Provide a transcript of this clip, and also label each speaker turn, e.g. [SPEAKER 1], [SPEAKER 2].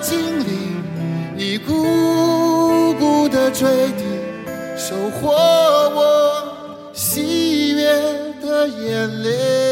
[SPEAKER 1] 经历，一股股的坠地，收获我喜悦的眼泪。